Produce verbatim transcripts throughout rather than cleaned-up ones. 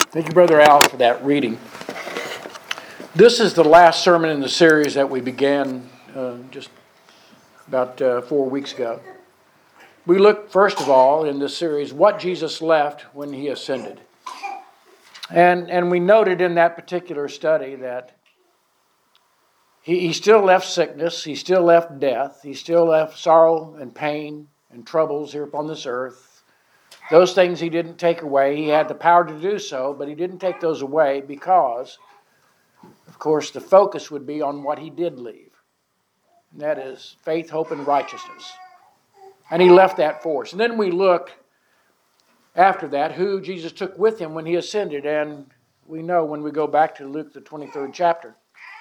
Thank you, Brother Al, for that reading. This is the last sermon in the series that we began uh, just about uh, four weeks ago. We looked, first of all, in this series, what Jesus left when he ascended. And, and we noted in that particular study that he, he still left sickness, he still left death, he still left sorrow and pain and troubles here upon this earth. Those things he didn't take away. He had the power to do so, but he didn't take those away because, of course, the focus would be on what he did leave. And that is faith, hope, and righteousness. And he left that for us. And then we look after that who Jesus took with him when he ascended. And we know when we go back to Luke, the twenty-third chapter,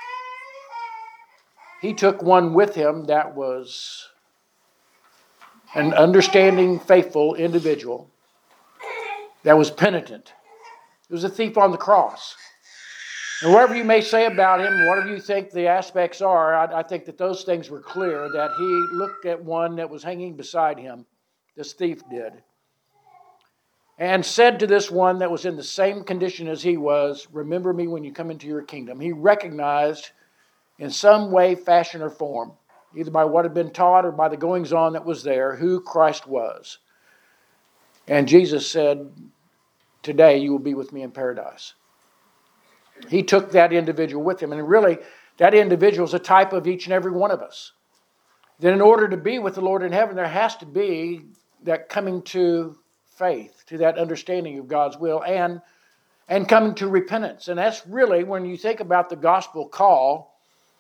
he took one with him that was an understanding, faithful individual that was penitent. It was a thief on the cross. And whatever you may say about him, whatever you think the aspects are, I, I think that those things were clear, that he looked at one that was hanging beside him, this thief did, and said to this one that was in the same condition as he was, "Remember me when you come into your kingdom." He recognized in some way, fashion, or form, either by what had been taught or by the goings-on that was there, who Christ was. And Jesus said, "Today you will be with me in paradise." He took that individual with him. And really, that individual is a type of each and every one of us. That in order to be with the Lord in heaven, there has to be that coming to faith, to that understanding of God's will, and, and coming to repentance. And that's really, when you think about the gospel call,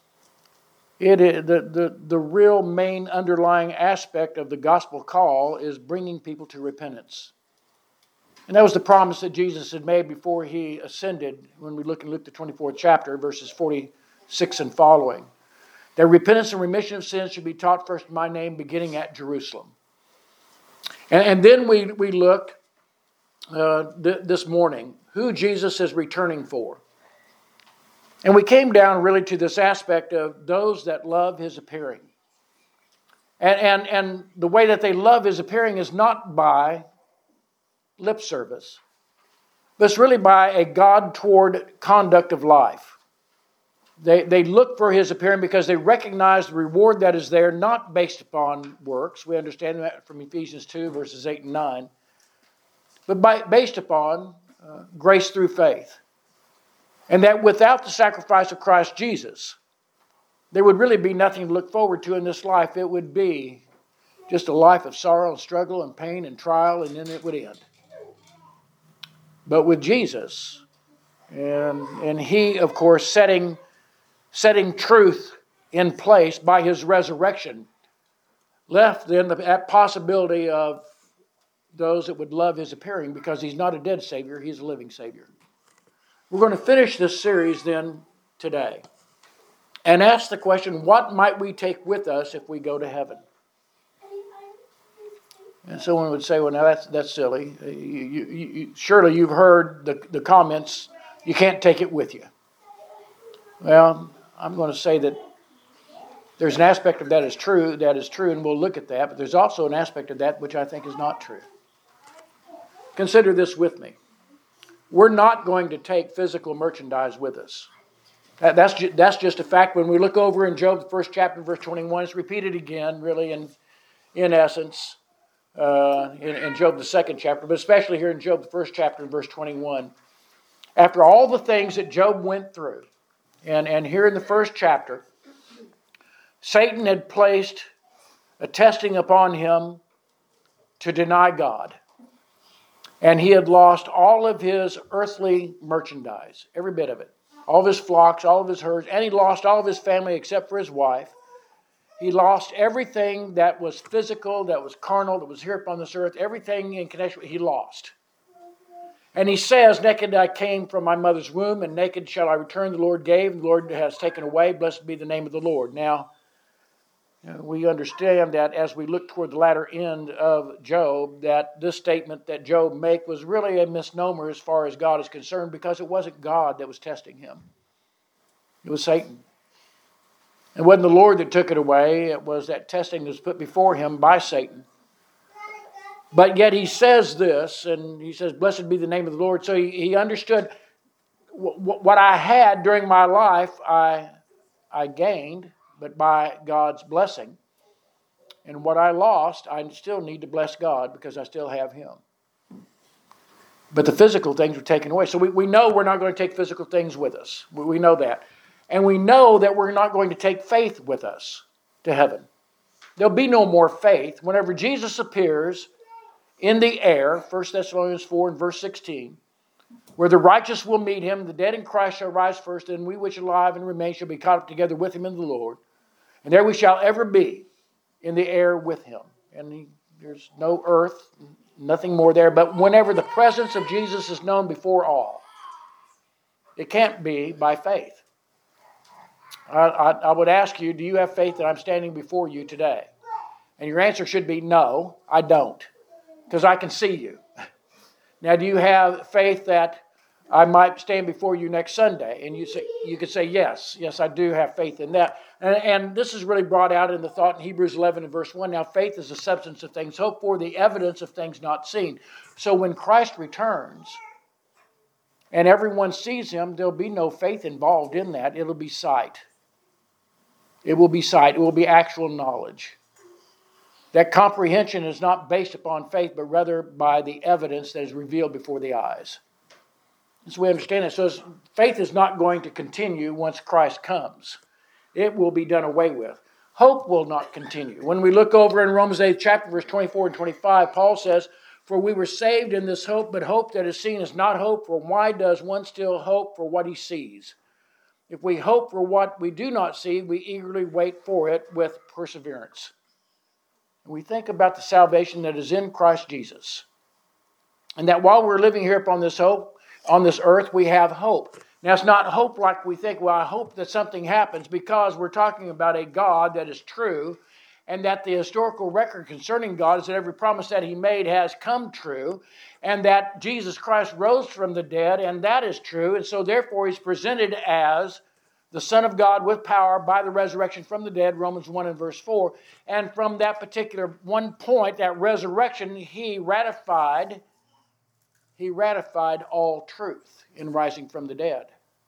It is, the, the, the real main underlying aspect of the gospel call is bringing people to repentance. And that was the promise that Jesus had made before he ascended when we look in Luke the twenty-fourth chapter, verses forty-six and following. That repentance and remission of sins should be taught first in my name, beginning at Jerusalem. And, and then we, we look uh, th- this morning, who Jesus is returning for. And we came down really to this aspect of those that love his appearing. And, and, and the way that they love his appearing is not by lip service, but it's really by a God-toward conduct of life. They, they look for his appearing because they recognize the reward that is there, not based upon works. We understand that from Ephesians two, verses eight and nine. But by, based upon uh, grace through faith. And that without the sacrifice of Christ Jesus, there would really be nothing to look forward to in this life. It would be just a life of sorrow and struggle and pain and trial, and then it would end. But with Jesus, and, and he, of course, setting, setting truth in place by his resurrection, left then the, that possibility of those that would love his appearing, because he's not a dead Savior, he's a living Savior. We're going to finish this series then today and ask the question, what might we take with us if we go to heaven? And someone would say, well, now that's that's silly. You, you, you, surely you've heard the, the comments, you can't take it with you. Well, I'm going to say that there's an aspect of that is true, that is true, and we'll look at that, but there's also an aspect of that which I think is not true. Consider this with me. We're not going to take physical merchandise with us. That, that's, ju- that's just a fact. When we look over in Job, the first chapter, verse twenty-one, it's repeated again, really, in, in essence, uh, in, in Job, the second chapter, but especially here in Job, the first chapter, verse twenty-one. After all the things that Job went through, and, and here in the first chapter, Satan had placed a testing upon him to deny God. And he had lost all of his earthly merchandise, every bit of it. All of his flocks, all of his herds, and he lost all of his family except for his wife. He lost everything that was physical, that was carnal, that was here upon this earth. Everything in connection, he lost. And he says, naked I came from my mother's womb, and naked shall I return. The Lord gave, and the Lord has taken away. Blessed be the name of the Lord. Now, you know, we understand that as we look toward the latter end of Job, that this statement that Job made was really a misnomer as far as God is concerned, because it wasn't God that was testing him. It was Satan. It wasn't the Lord that took it away. It was that testing that was put before him by Satan. But yet he says this, and he says, blessed be the name of the Lord. So he, he understood w- w- what I had during my life, I, I gained, but by God's blessing. And what I lost, I still need to bless God because I still have Him. But the physical things were taken away. So we, we know we're not going to take physical things with us. We, we know that. And we know that we're not going to take faith with us to heaven. There'll be no more faith. Whenever Jesus appears in the air, First Thessalonians four and verse sixteen, where the righteous will meet Him, the dead in Christ shall rise first, and we which are alive and remain shall be caught up together with Him in the Lord. And there we shall ever be in the air with Him. And he, there's no earth, nothing more there. But whenever the presence of Jesus is known before all, it can't be by faith. I, I, I would ask you, do you have faith that I'm standing before you today? And your answer should be no, I don't, because I can see you. Now, do you have faith that I might stand before you next Sunday? And you say, you could say, yes, yes, I do have faith in that. And, and this is really brought out in the thought in Hebrews eleven and verse one. Now, faith is the substance of things hoped for, the evidence of things not seen. So when Christ returns and everyone sees Him, there'll be no faith involved in that. It'll be sight. It will be sight. It will be actual knowledge. That comprehension is not based upon faith, but rather by the evidence that is revealed before the eyes. So we understand it. So faith is not going to continue once Christ comes. It will be done away with. Hope will not continue. When we look over in Romans eighth chapter, verse twenty-four and twenty-five, Paul says, for we were saved in this hope, but hope that is seen is not hope, for why does one still hope for what he sees? If we hope for what we do not see, we eagerly wait for it with perseverance. And we think about the salvation that is in Christ Jesus. And that while we're living here upon this hope, on this earth, we have hope. Now, it's not hope like we think, well, I hope that something happens, because we're talking about a God that is true, and that the historical record concerning God is that every promise that He made has come true, and that Jesus Christ rose from the dead, and that is true. And so, therefore, He's presented as the Son of God with power by the resurrection from the dead, Romans one and verse four. And from that particular one point, that resurrection, He ratified He ratified all truth in rising from the dead.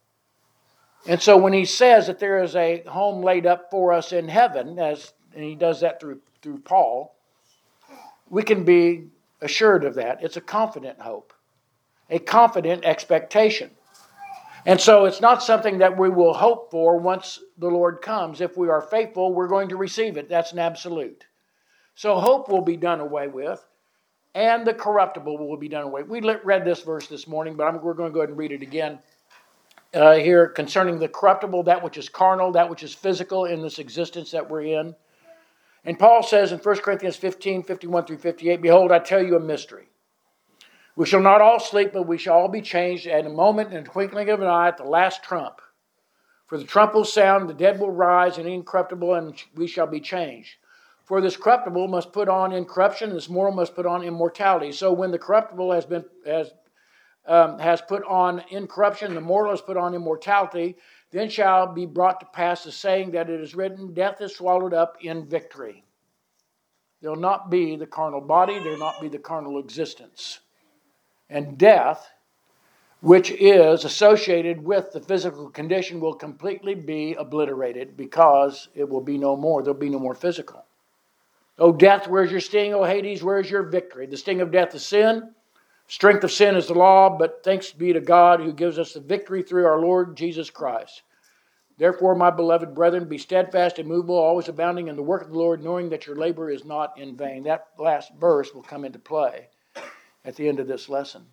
And so when He says that there is a home laid up for us in heaven, as and He does that through, through Paul, we can be assured of that. It's a confident hope, a confident expectation. And so it's not something that we will hope for once the Lord comes. If we are faithful, we're going to receive it. That's an absolute. So hope will be done away with, and the corruptible will be done away. We read this verse this morning, but I'm, we're going to go ahead and read it again uh, here concerning the corruptible, that which is carnal, that which is physical in this existence that we're in. And Paul says in First Corinthians fifteen, fifty-one through fifty-eight, behold, I tell you a mystery. We shall not all sleep, but we shall all be changed at a moment and a twinkling of an eye at the last trump. For the trump will sound, the dead will rise, and incorruptible, and we shall be changed. For this corruptible must put on incorruption, and this mortal must put on immortality. So when the corruptible has been has um, has put on incorruption, the mortal has put on immortality, then shall be brought to pass the saying that it is written, death is swallowed up in victory. There will not be the carnal body, there will not be the carnal existence. And death, which is associated with the physical condition, will completely be obliterated, because it will be no more. There will be no more physical. O death, where's your sting? O Hades, where's your victory? The sting of death is sin. Strength of sin is the law, but thanks be to God who gives us the victory through our Lord Jesus Christ. Therefore, my beloved brethren, be steadfast, immovable, always abounding in the work of the Lord, knowing that your labor is not in vain. That last verse will come into play at the end of this lesson.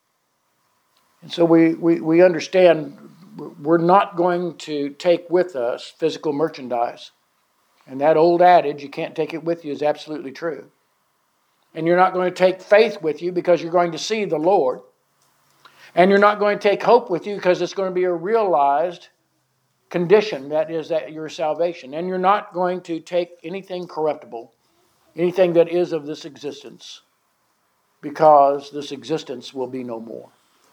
And so we, we, we understand we're not going to take with us physical merchandise. And that old adage, you can't take it with you, is absolutely true. And you're not going to take faith with you because you're going to see the Lord. And you're not going to take hope with you because it's going to be a realized condition, that is that your salvation. And you're not going to take anything corruptible, anything that is of this existence, because this existence will be no more.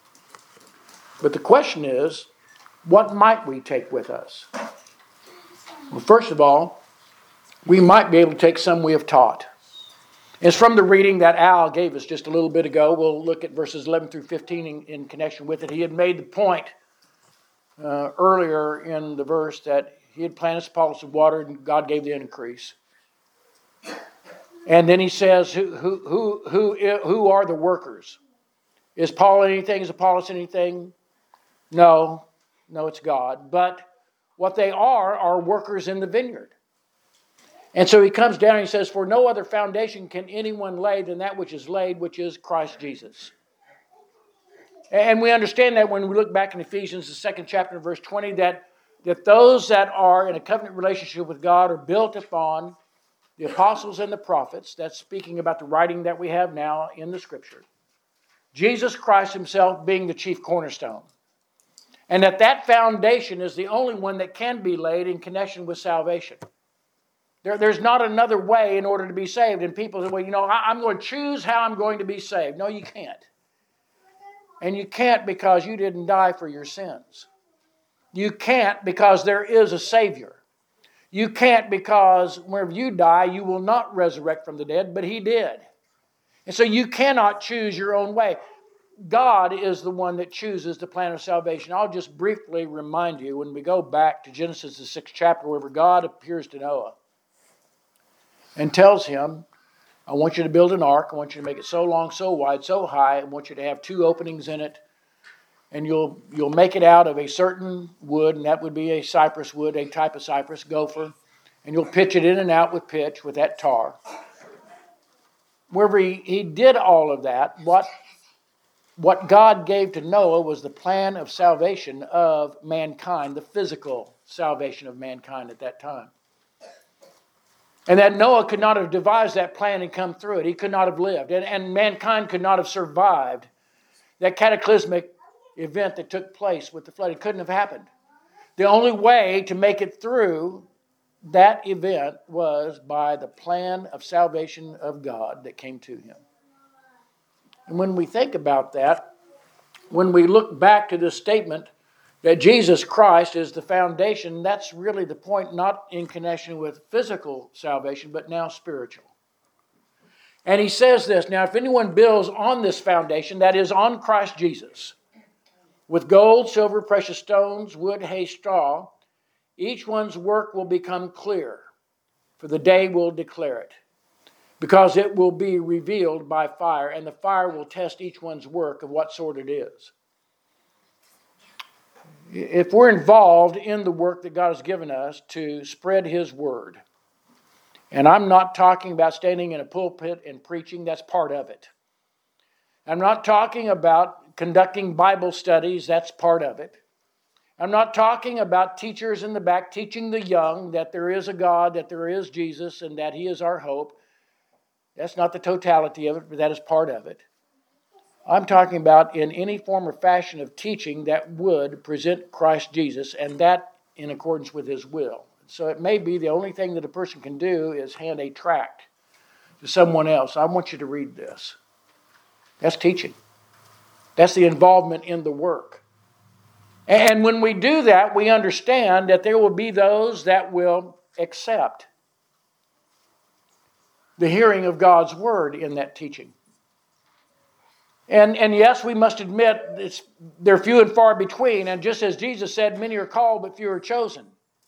But the question is, what might we take with us? Well, first of all, we might be able to take some we have taught. It's from the reading that Al gave us just a little bit ago. We'll look at verses eleven through fifteen in, in connection with it. He had made the point uh, earlier in the verse that he had planted Apollos and watered, and God gave the increase. And then he says, who, who, who, who, who are the workers? Is Paul anything? Is Apollos anything? No. No, it's God. But what they are are workers in the vineyard. And so he comes down and he says, for no other foundation can anyone lay than that which is laid, which is Christ Jesus. And we understand that when we look back in Ephesians, the second chapter, verse twenty, that, that those that are in a covenant relationship with God are built upon the apostles and the prophets. That's speaking about the writing that we have now in the Scripture. Jesus Christ himself being the chief cornerstone. And that that foundation is the only one that can be laid in connection with salvation. There, there's not another way in order to be saved. And people say, well, you know, I, I'm going to choose how I'm going to be saved. No, you can't. And you can't because you didn't die for your sins. You can't because there is a Savior. You can't because whenever you die, you will not resurrect from the dead, but He did. And so you cannot choose your own way. God is the one that chooses the plan of salvation. I'll just briefly remind you, when we go back to Genesis, the sixth chapter, where God appears to Noah and tells him, I want you to build an ark. I want you to make it so long, so wide, so high. I want you to have two openings in it. And you'll you'll make it out of a certain wood, and that would be a cypress wood, a type of cypress, gopher. And you'll pitch it in and out with pitch, with that tar. Wherever he, he did all of that, what, what God gave to Noah was the plan of salvation of mankind, the physical salvation of mankind at that time. And that Noah could not have devised that plan and come through it. He could not have lived. And, and mankind could not have survived that cataclysmic event that took place with the flood. It couldn't have happened. The only way to make it through that event was by the plan of salvation of God that came to him. And when we think about that, when we look back to this statement that Jesus Christ is the foundation, that's really the point, not in connection with physical salvation, but now spiritual. And he says this, now if anyone builds on this foundation, that is on Christ Jesus, with gold, silver, precious stones, wood, hay, straw, each one's work will become clear, for the day will declare it, because it will be revealed by fire, and the fire will test each one's work of what sort it is. If we're involved in the work that God has given us to spread His Word, and I'm not talking about standing in a pulpit and preaching, that's part of it. I'm not talking about conducting Bible studies, that's part of it. I'm not talking about teachers in the back teaching the young that there is a God, that there is Jesus, and that He is our hope. That's not the totality of it, but that is part of it. I'm talking about in any form or fashion of teaching that would present Christ Jesus, and that in accordance with His will. So it may be the only thing that a person can do is hand a tract to someone else. I want you to read this. That's teaching. That's the involvement in the work. And when we do that, we understand that there will be those that will accept the hearing of God's Word in that teaching. And, and yes, we must admit it's, they're few and far between. And just as Jesus said, many are called, but few are chosen.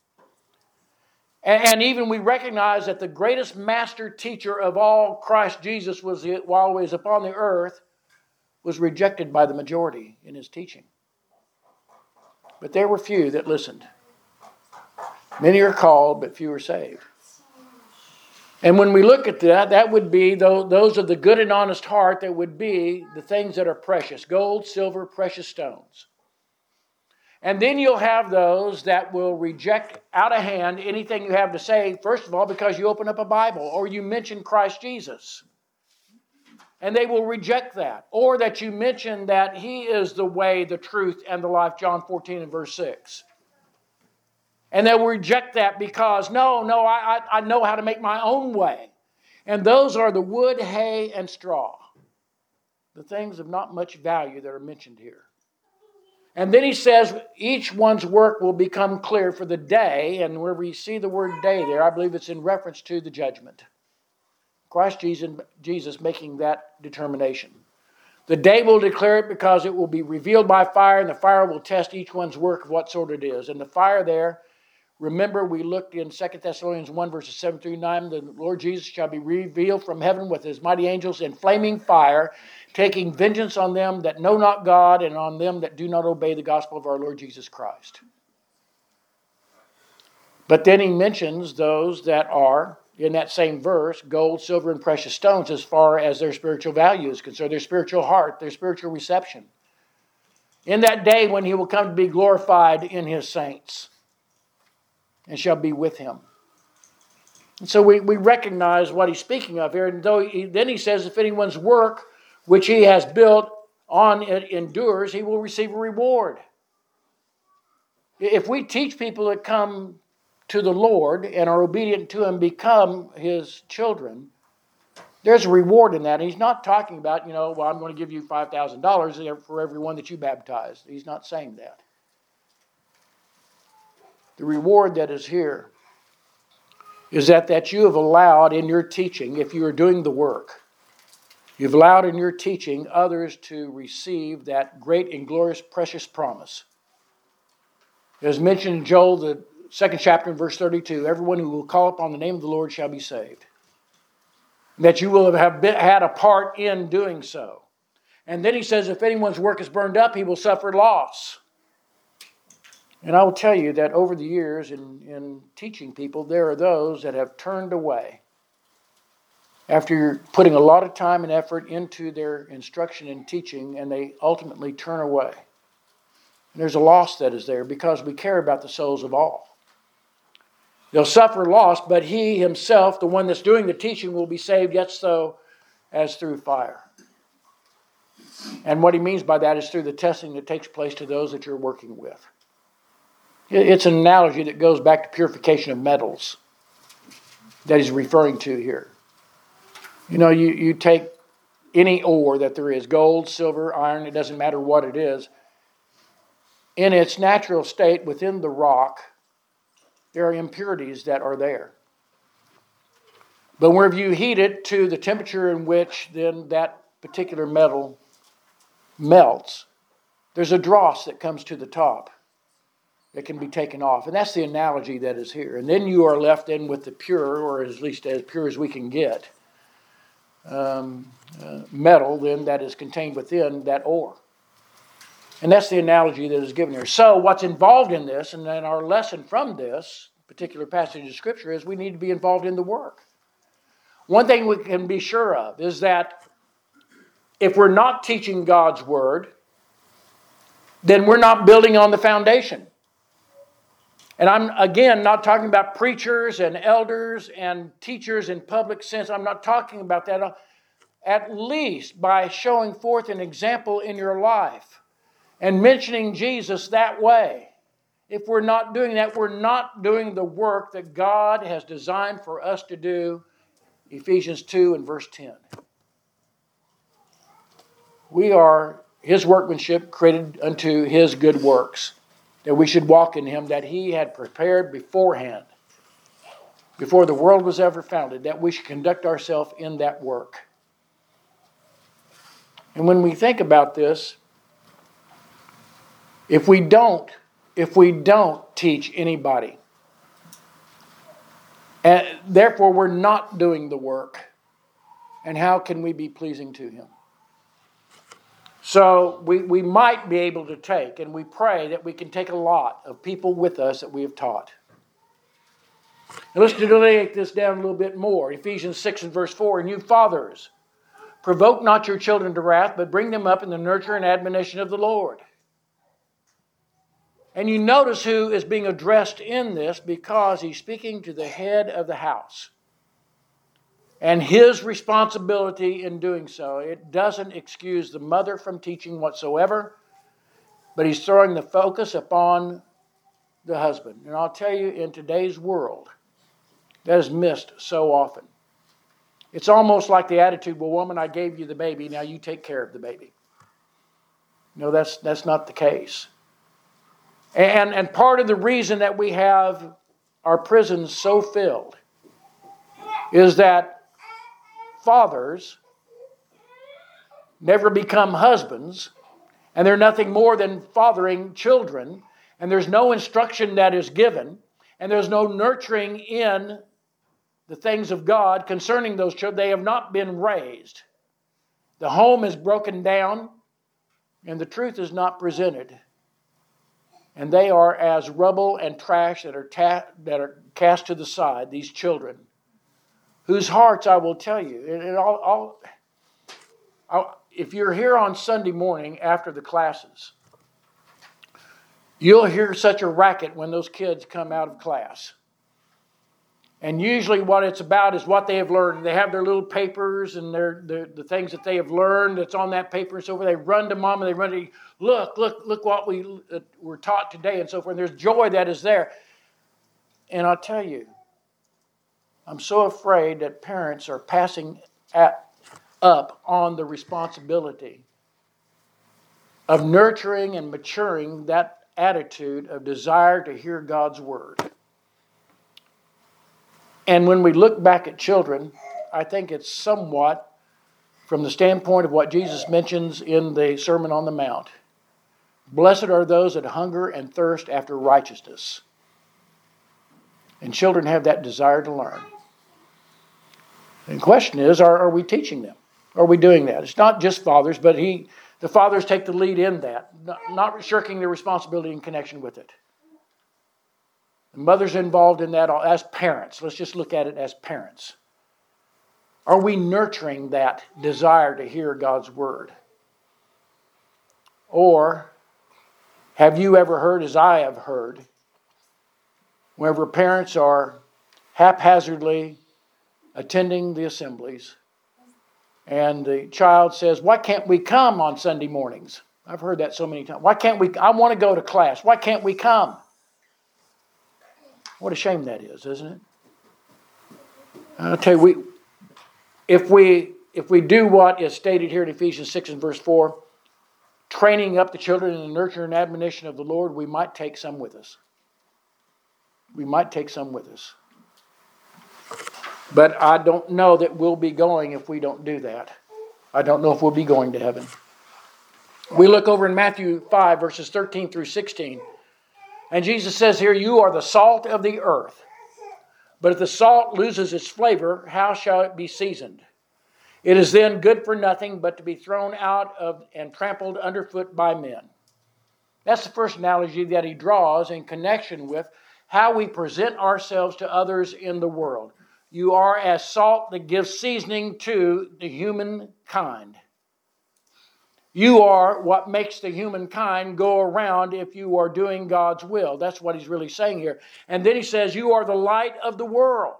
And, and even we recognize that the greatest master teacher of all, Christ Jesus, was while he was upon the earth, was rejected by the majority in his teaching. But there were few that listened. Many are called, but few are saved. And when we look at that, that would be those of the good and honest heart that would be the things that are precious. Gold, silver, precious stones. And then you'll have those that will reject out of hand anything you have to say, first of all, because you open up a Bible or you mention Christ Jesus. And they will reject that. Or that you mention that He is the way, the truth, and the life, John fourteen and verse six. And they will reject that because, no, no, I, I know how to make my own way. And those are the wood, hay, and straw. The things of not much value that are mentioned here. And then he says, each one's work will become clear for the day. And wherever you see the word day there, I believe it's in reference to the judgment. Christ Jesus, Jesus making that determination. The day will declare it because it will be revealed by fire, and the fire will test each one's work of what sort it is. And the fire there, remember we looked in Second Thessalonians one, verses seven through nine, the Lord Jesus shall be revealed from heaven with his mighty angels in flaming fire, taking vengeance on them that know not God and on them that do not obey the gospel of our Lord Jesus Christ. But then he mentions those that are, in that same verse, gold, silver, and precious stones as far as their spiritual value is concerned, their spiritual heart, their spiritual reception. In that day when he will come to be glorified in his saints and shall be with him. And so we, we recognize what he's speaking of here. And though he, then he says, if anyone's work which he has built on it endures, he will receive a reward. If we teach people that come to the Lord and are obedient to him, become his children, there's a reward in that. And he's not talking about, you know, well, I'm going to give you five thousand dollars for every one that you baptized. He's not saying that. The reward that is here is that, that you have allowed in your teaching, if you are doing the work, you've allowed in your teaching others to receive that great and glorious, precious promise. As mentioned in Joel, the second chapter in verse thirty-two, everyone who will call upon the name of the Lord shall be saved. That you will have been, had a part in doing so. And then he says, if anyone's work is burned up, he will suffer loss. And I will tell you that over the years in, in teaching people, there are those that have turned away after putting a lot of time and effort into their instruction and teaching, and they ultimately turn away. And there's a loss that is there because we care about the souls of all. They'll suffer loss, but he himself, the one that's doing the teaching, will be saved, yet so as through fire. And what he means by that is through the testing that takes place to those that you're working with. It's an analogy that goes back to purification of metals that he's referring to here. You know, you, you take any ore that there is, gold, silver, iron, it doesn't matter what it is. In its natural state within the rock, there are impurities that are there. But whenever you heat it to the temperature in which then that particular metal melts, there's a dross that comes to the top that can be taken off. And that's the analogy that is here. And then you are left in with the pure, or at least as pure as we can get, um, uh, metal then that is contained within that ore. And that's the analogy that is given here. So what's involved in this, and then our lesson from this particular passage of Scripture, is we need to be involved in the work. One thing we can be sure of is that if we're not teaching God's Word, then we're not building on the foundation. And I'm, again, not talking about preachers and elders and teachers in public sense. I'm not talking about that. At least by showing forth an example in your life and mentioning Jesus that way. If we're not doing that, we're not doing the work that God has designed for us to do. Ephesians two and verse ten. We are His workmanship, created unto His good works, that we should walk in Him, that He had prepared beforehand, before the world was ever founded, that we should conduct ourselves in that work. And when we think about this, if we don't, if we don't teach anybody, and therefore we're not doing the work, and how can we be pleasing to Him? So we, we might be able to take, and we pray that we can take a lot of people with us that we have taught. And let's delineate this down a little bit more. Ephesians six and verse four, and you fathers, provoke not your children to wrath, but bring them up in the nurture and admonition of the Lord. And you notice who is being addressed in this, because he's speaking to the head of the house. And his responsibility in doing so. It doesn't excuse the mother from teaching whatsoever, but he's throwing the focus upon the husband. And I'll tell you, in today's world, that is missed so often. It's almost like the attitude, well, woman, I gave you the baby, now you take care of the baby. No, that's that's not the case. And, and part of the reason that we have our prisons so filled is that fathers, never become husbands, and they're nothing more than fathering children, and there's no instruction that is given, and there's no nurturing in the things of God concerning those children. They have not been raised. The home is broken down, and the truth is not presented. And they are as rubble and trash that are, ta- that are cast to the side, these children, whose hearts, I will tell you, and, and I'll, I'll, I'll, if you're here on Sunday morning after the classes, you'll hear such a racket when those kids come out of class. And usually what it's about is what they have learned. They have their little papers and their, their the things that they have learned that's on that paper and so forth. They run to mom and they run to, look, look, look what we uh, were taught today and so forth. And there's joy that is there. And I'll tell you, I'm so afraid that parents are passing at, up on the responsibility of nurturing and maturing that attitude of desire to hear God's word. And when we look back at children, I think it's somewhat from the standpoint of what Jesus mentions in the Sermon on the Mount. Blessed are those that hunger and thirst after righteousness. And children have that desire to learn. And the question is, are, are we teaching them? Are we doing that? It's not just fathers, but he, the fathers take the lead in that, not, not shirking their responsibility in connection with it. The mothers involved in that as parents. Let's just look at it as parents. Are we nurturing that desire to hear God's word? Or have you ever heard, as I have heard, whenever parents are haphazardly attending the assemblies and the child says, why can't we come on Sunday mornings? I've heard that so many times. Why can't we? I want to go to class. Why can't we come? What a shame that is, isn't it? I'll tell you, we, if we if we do what is stated here in Ephesians six and verse four, training up the children in the nurture and admonition of the Lord, we might take some with us. We might take some with us. But I don't know that we'll be going if we don't do that. I don't know if we'll be going to heaven. We look over in Matthew five, verses thirteen through sixteen. And Jesus says here, you are the salt of the earth. But if the salt loses its flavor, how shall it be seasoned? It is then good for nothing but to be thrown out of and trampled underfoot by men. That's the first analogy that he draws in connection with how we present ourselves to others in the world. You are as salt that gives seasoning to the human kind. You are what makes the humankind go around if you are doing God's will. That's what he's really saying here. And then he says, you are the light of the world.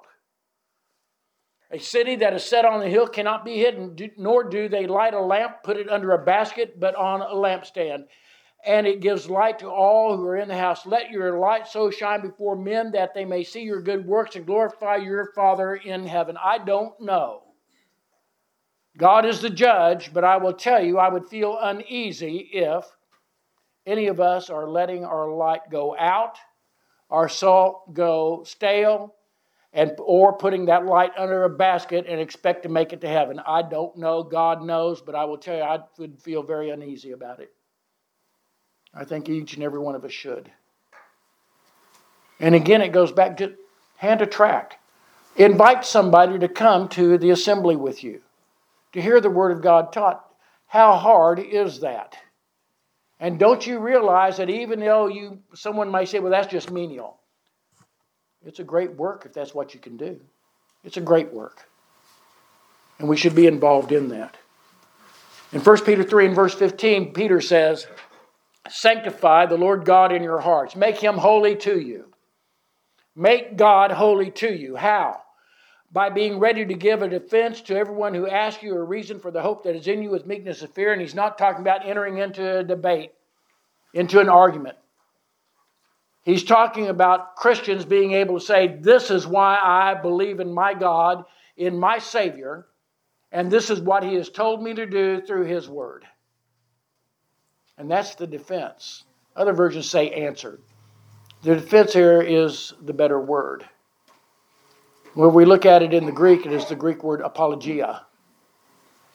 A city that is set on the hill cannot be hidden, nor do they light a lamp, put it under a basket, but on a lampstand. And it gives light to all who are in the house. Let your light so shine before men that they may see your good works and glorify your Father in heaven. I don't know. God is the judge, but I will tell you, I would feel uneasy if any of us are letting our light go out, our salt go stale, and or putting that light under a basket and expect to make it to heaven. I don't know. God knows, but I will tell you, I would feel very uneasy about it. I think each and every one of us should. And again, it goes back to hand a tract. Invite somebody to come to the assembly with you, to hear the Word of God taught. How hard is that? And don't you realize that even though you, someone might say, well, that's just menial. It's a great work if that's what you can do. It's a great work. And we should be involved in that. In First Peter three and verse fifteen, Peter says, sanctify the Lord God in your hearts. Make Him holy to you. Make God holy to you. How? By being ready to give a defense to everyone who asks you a reason for the hope that is in you with meekness and fear. And he's not talking about entering into a debate, into an argument. He's talking about Christians being able to say, this is why I believe in my God, in my Savior, and this is what He has told me to do through His Word. And that's the defense. Other versions say answered. The defense here is the better word. When we look at it in the Greek, it is the Greek word apologia.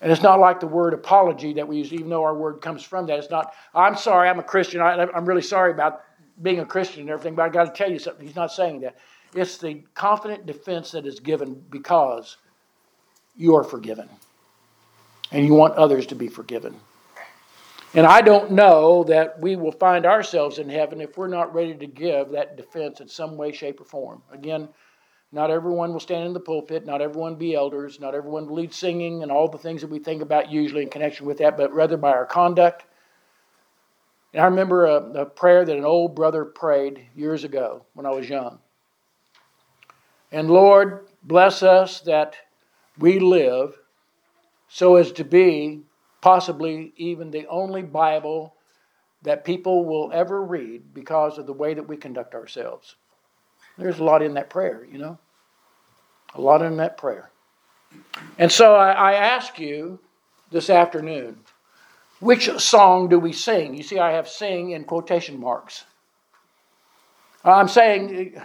And it's not like the word apology that we use, even though our word comes from that. It's not, I'm sorry, I'm a Christian. I, I'm really sorry about being a Christian and everything, but I got to tell you something. He's not saying that. It's the confident defense that is given because you are forgiven. And you want others to be forgiven. And I don't know that we will find ourselves in heaven if we're not ready to give that defense in some way, shape, or form. Again, not everyone will stand in the pulpit. Not everyone will be elders. Not everyone will lead singing and all the things that we think about usually in connection with that, but rather by our conduct. And I remember a, a prayer that an old brother prayed years ago when I was young. And Lord, bless us that we live so as to be possibly even the only Bible that people will ever read because of the way that we conduct ourselves. There's a lot in that prayer, you know. A lot in that prayer. And so I, I ask you this afternoon, which song do we sing? You see, I have sing in quotation marks. I'm saying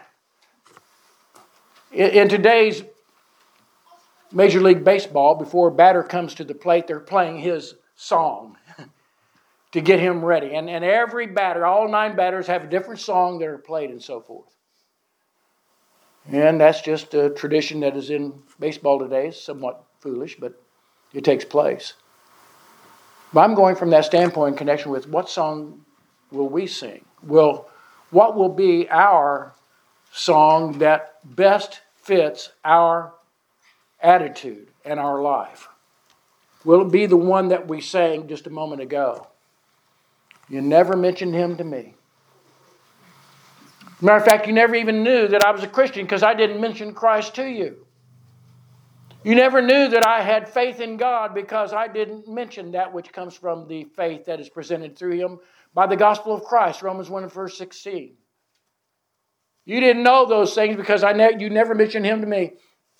in, in today's Major League Baseball, before a batter comes to the plate, they're playing his song to get him ready. And, and every batter, all nine batters have a different song that are played and so forth. And that's just a tradition that is in baseball today. It's somewhat foolish, but it takes place. But I'm going from that standpoint in connection with what song will we sing? Will, what will be our song that best fits our attitude and our life? Will it be the one that we sang just a moment ago? You never mentioned him to me. Matter of fact, you never even knew that I was a Christian because I didn't mention Christ to you. You never knew that I had faith in God because I didn't mention that which comes from the faith that is presented through Him by the gospel of Christ, Romans one and verse sixteen. You didn't know those things because I ne- you never mentioned Him to me.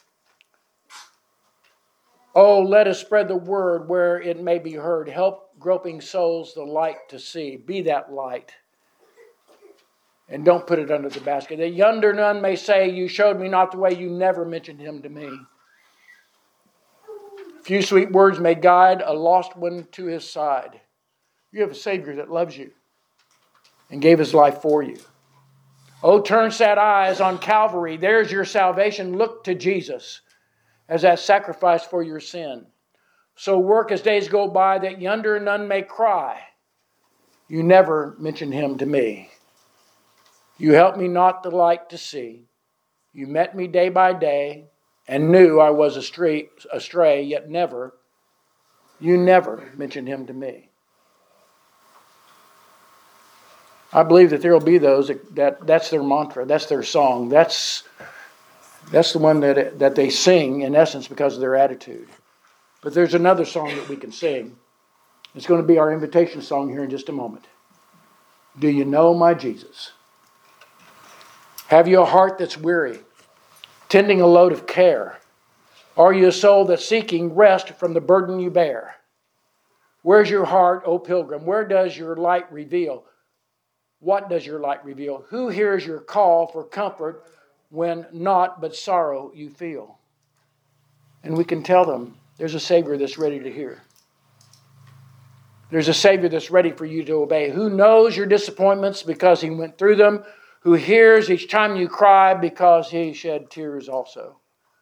Oh, let us spread the word where it may be heard. Help groping souls the light to see. Be that light. And don't put it under the basket. That yonder none may say, you showed me not the way. You never mentioned him to me. Few sweet words may guide a lost one to his side. You have a Savior that loves you and gave his life for you. Oh, turn sad eyes on Calvary. There's your salvation. Look to Jesus as that sacrifice for your sin. So work as days go by that yonder none may cry. You never mentioned him to me. You helped me not the light to see. You met me day by day and knew I was astray, astray, yet never, you never mentioned him to me. I believe that there will be those that, that that's their mantra, that's their song, that's that's the one that that they sing in essence because of their attitude. But there's another song that we can sing. It's going to be our invitation song here in just a moment. Do you know my Jesus? Have you a heart that's weary, tending a load of care? Are you a soul that's seeking rest from the burden you bear? Where's your heart, O pilgrim? Where does your light reveal? What does your light reveal? Who hears your call for comfort when naught but sorrow you feel? And we can tell them there's a Savior that's ready to hear. There's a Savior that's ready for you to obey. Who knows your disappointments because he went through them? Who hears each time you cry because he shed tears also.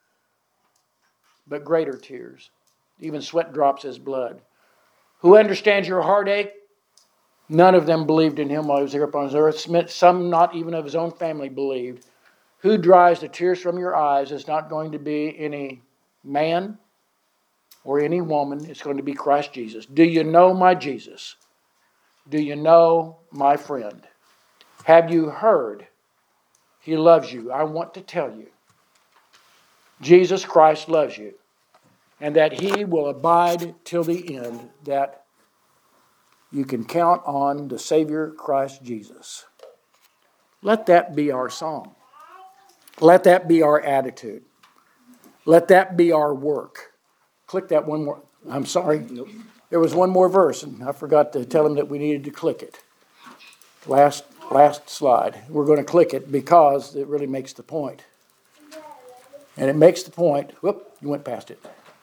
But greater tears, even sweat drops as blood. Who understands your heartache? None of them believed in him while he was here upon the earth. Some not even of his own family believed. Who dries the tears from your eyes is not going to be any man or any woman. It's going to be Christ Jesus. Do you know my Jesus? Do you know my friend? Have you heard? He loves you. I want to tell you. Jesus Christ loves you. And that he will abide till the end. That you can count on the Savior Christ Jesus. Let that be our song. Let that be our attitude. Let that be our work. Click that one more. I'm sorry. Nope. There was one more verse, and I forgot to tell him that we needed to click it. Last last slide. We're going to click it because it really makes the point. And it makes the point. Whoop, you went past it.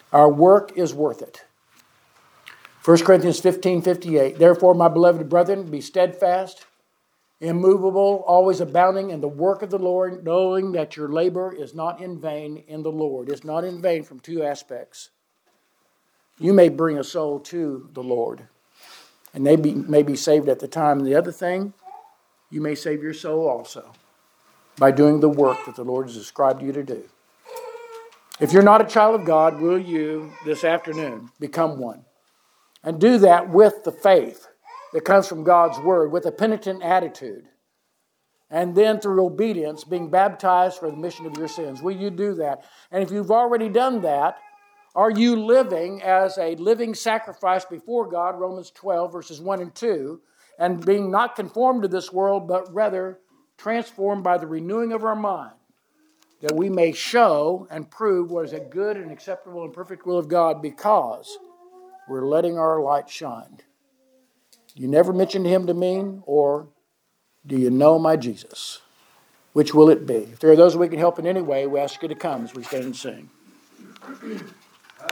Our work is worth it. First Corinthians fifteen fifty-eight. Therefore, my beloved brethren, be steadfast, immovable, always abounding in the work of the Lord, knowing that your labor is not in vain in the Lord. It's not in vain from two aspects. You may bring a soul to the Lord, and they be, may be saved at the time. And the other thing, you may save your soul also by doing the work that the Lord has described you to do. If you're not a child of God, will you this afternoon become one? And do that with the faith that comes from God's Word, with a penitent attitude. And then through obedience, being baptized for the remission of your sins. Will you do that? And if you've already done that, are you living as a living sacrifice before God, Romans twelve, verses one and two, and being not conformed to this world, but rather transformed by the renewing of our mind, that we may show and prove what is a good and acceptable and perfect will of God, because we're letting our light shine. You never mentioned him to me, or do you know my Jesus? Which will it be? If there are those we can help in any way, we ask you to come as we stand and sing.